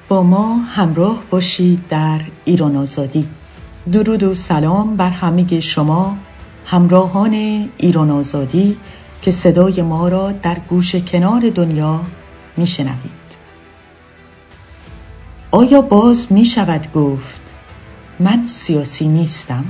با ما همراه باشید در ایران آزادی. درود و سلام بر همه شما همراهان ایران آزادی که صدای ما را در گوش کنار دنیا میشنوید. آیا باز می شود گفت من سیاسی نیستم؟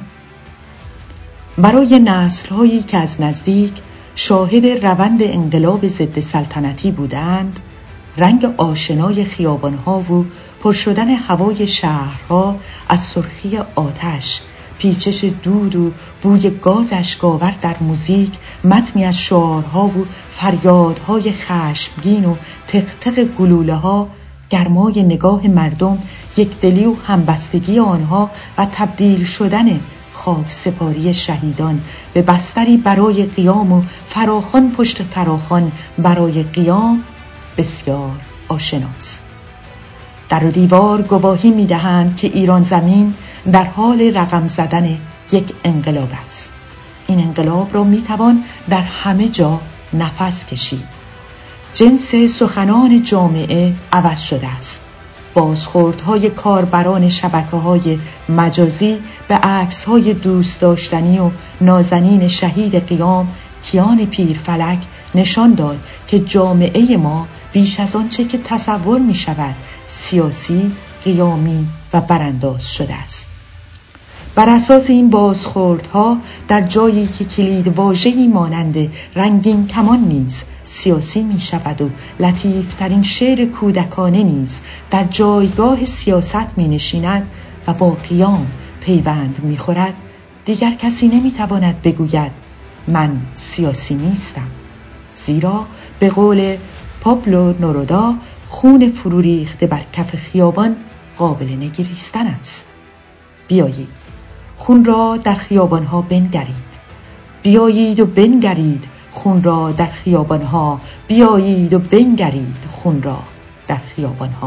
برای نسل‌هایی که از نزدیک شاهد روند انقلاب ضد سلطنتی بودند، رنگ آشنای خیابان‌ها و پر شدن هوای شهرها از سرخی آتش، پیچش دود و بوی گاز اشک‌آور در موزیک، متنی از شعارها و فریادهای خشمگین و تق-تق گلوله‌ها، گرمای نگاه مردم، یکدلی و همبستگی آنها و تبدیل شدن خاک سپاری شهیدان به بستری برای قیام و فراخوان پشت فراخوان برای قیام بسیار آشناست. در و دیوار گواهی می‌دهند که ایران زمین در حال رقم زدن یک انقلاب است. این انقلاب را می‌توان در همه جا نفس کشید. جنس سخنان جامعه عوض شده است. بازخوردهای کاربران شبکه‌های مجازی به عکس‌های دوست داشتنی و نازنین شهید قیام کیان پیرفلک نشان داد که جامعه ما بیش از آنچه که تصور می شود سیاسی، قیامی و برانداز شده است. بر اساس این بازخوردها در جایی که کلید واژه‌ای مانند رنگین کمان نیز سیاسی می شود و لطیفترین شعر کودکانه نیز در جایگاه سیاست می نشیند و با قیام پیوند می خورد، دیگر کسی نمی تواند بگوید من سیاسی نیستم، زیرا به قول پابلو نرودا خون فرو ریخته بر کف خیابان قابل نگریستن است. بیایید خون را در خیابانها بنگرید، بیایید و بنگرید خون را در خیابانها، بیایید و بنگرید خون را در خیابانها.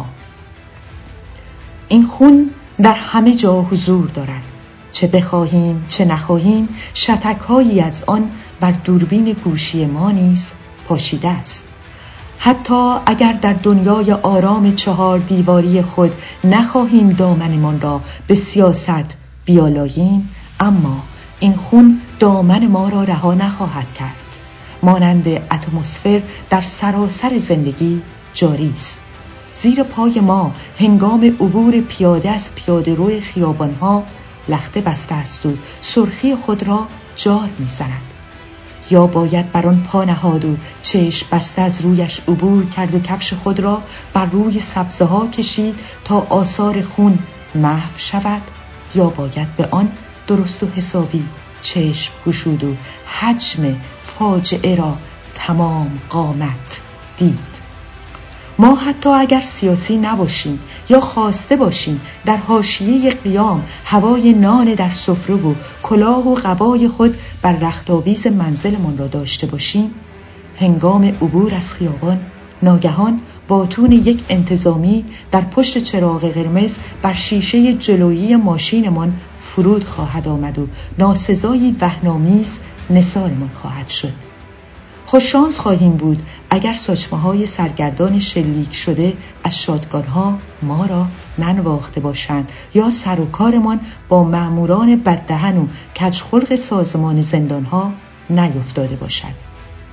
این خون در همه جا حضور دارد، چه بخواهیم چه نخواهیم شتک‌هایی از آن بر دوربین گوشی ما نیز پاشیده است. حتی اگر در دنیای آرام 4 دیواری خود نخواهیم دامنمان را به سیاست بیالاییم، اما این خون دامن ما را رها نخواهد کرد. مانند اتمسفر در سراسر زندگی جاری است. زیر پای ما هنگام عبور پیاده از پیاده روی خیابانها لخته بسته است و سرخی خود را جار می‌زند. یا باید بر آن پا نهاد و چشم بسته از رویش عبور کرد و کفش خود را بر روی سبزه ها کشید تا آثار خون محو شود، یا باید به آن درست و حسابی چشم گشود و حجم فاجعه را تمام قامت دید. ما حتی اگر سیاسی نباشیم یا خواسته باشیم در حاشیه قیام هوای نان در سفره و کلاه و قبای خود بر رختاویز منزلمان را داشته باشیم، هنگام عبور از خیابان ناگهان باتون یک انتظامی در پشت چراغ قرمز بر شیشه جلویی ماشینمان فرود خواهد آمد و ناسزایی وهن‌آمیز نثارمان خواهد شد. خوششانس خواهیم بود اگر ساچمه‌های سرگردان شلیک شده از شاتگان‌ها ما را ننواخته باشند یا سر و کارمان با مأموران بددهن و کجخلق سازمان زندان‌ها نیفتاده باشد.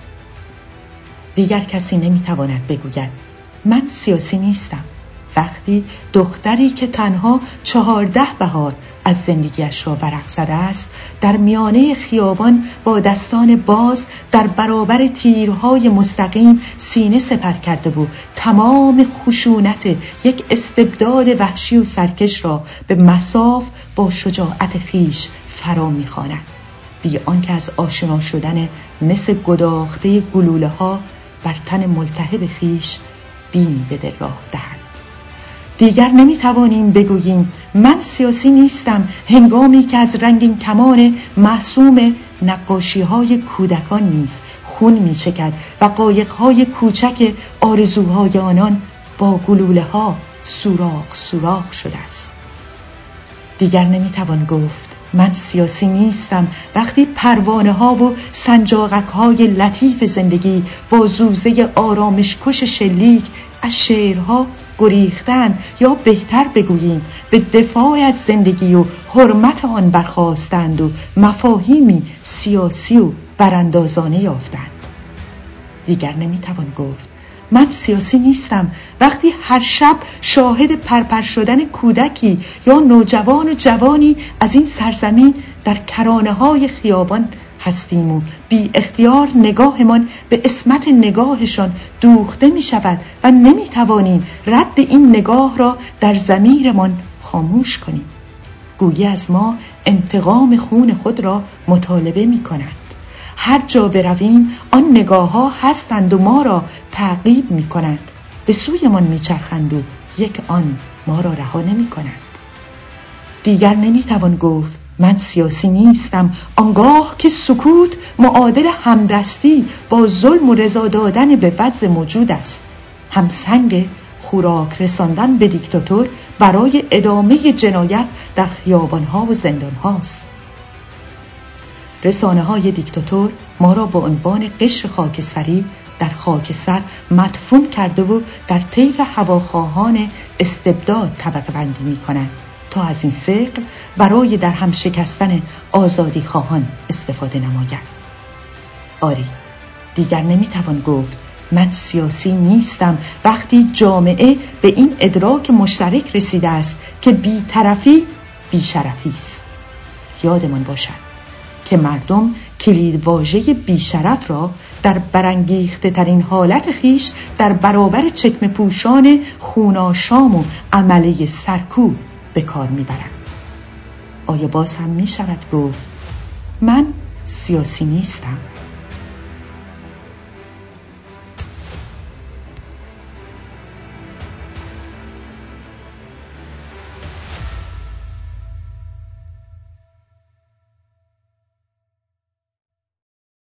دیگر کسی نمی‌تواند بگوید من سیاسی نیستم وقتی دختری که تنها 14 بهار از زندگیش را ورق زده است در میانه خیابان با دستان باز در برابر تیرهای مستقیم سینه سپر کرده و تمام خشونت یک استبداد وحشی و سرکش را به مصاف با شجاعت خیش فرا می‌خواند، بی آنکه از آشنا شدن مثل گداخته گلوله ها بر تن ملتهب خیش بینی به دل راه دهد. دیگر نمیتوانیم بگوییم من سیاسی نیستم هنگامی که از رنگین کمان معصوم نقاشی‌های کودکان نیز خون می‌چکد و قایق‌های کوچک آرزوهای آنان با گلوله‌ها سوراخ سوراخ شده است. دیگر نمیتوان گفت من سیاسی نیستم وقتی پروانه ها و سنجاقک های لطیف زندگی با زوزه آرامشکش شلیک از شعرها گریختن، یا بهتر بگوییم به دفاع از زندگی و حرمت آن برخاستند و مفاهیمی سیاسی و براندازانه یافتند. دیگر نمیتوان گفت من سیاسی نیستم وقتی هر شب شاهد پرپر شدن کودکی یا نوجوان و جوانی از این سرزمین در کرانه های خیابان هستیم و بی اختیار نگاهمان به عصمت نگاهشان دوخته می شود و نمی توانیم رد این نگاه را در ضمیرمان خاموش کنیم. گویی از ما انتقام خون خود را مطالبه می کنند. هر جا برویم آن نگاه ها هستند و ما را تعقیب می کنند، به سویمان می چرخند و یک آن ما را رها نمی کنند. دیگر نمی توان گفت من سیاسی نیستم آنگاه که سکوت معادل همدستی با ظلم و رضا دادن به وضع موجود است، همسنگ خوراک رساندن به دیکتاتور برای ادامه جنایت در خیابانها و زندانهاست. رسانه های دیکتاتور ما را به عنوان قشر خاکستری در خاکستر مدفون کرده و در طیف هواخواهان استبداد طبقه بندی می کنند تا از این ثقل برای در هم شکستن آزادی خواهان استفاده نمایند. آری، دیگر نمیتوان گفت من سیاسی نیستم وقتی جامعه به این ادراک مشترک رسیده است که بی‌طرفی بی‌شرفی است. یادمان باشد که مردم کلید واژه بیشرف را در برانگیخته ترین حالت خیش در برابر چکمه پوشان خوناشام و عمله سرکوب به کار میبرند. آیا باز هم می شود گفت من سیاسی نیستم؟